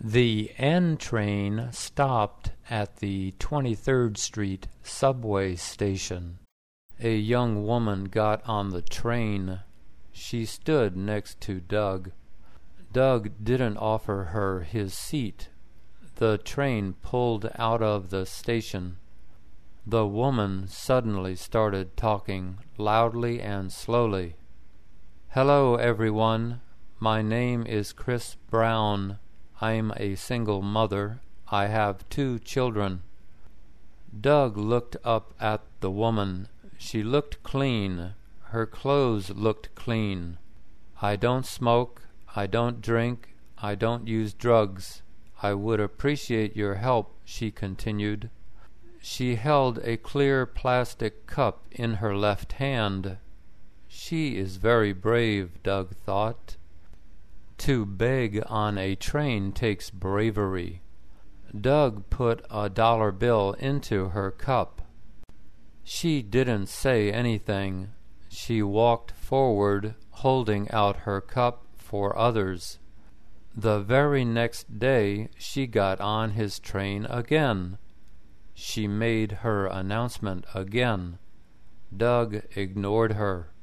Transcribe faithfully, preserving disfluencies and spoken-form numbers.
The N train stopped at the twenty-third Street subway station. A young woman got on the train. She stood next to Doug. Doug didn't offer her his seat. The train pulled out of the station. The woman suddenly started talking loudly and slowly. "Hello, everyone. My name is Chris Brown. I'm a single mother. I have two children." Doug looked up at the woman. She looked clean. Her clothes looked clean. "I don't smoke. I don't drink. I don't use drugs. I would appreciate your help," she continued. She held a clear plastic cup in her left hand. She is very brave, Doug thought. To beg on a train takes bravery. Doug put a dollar bill into her cup. She didn't say anything. She walked forward, holding out her cup for others. The very next day she got on his train again. She made her announcement again. Doug ignored her.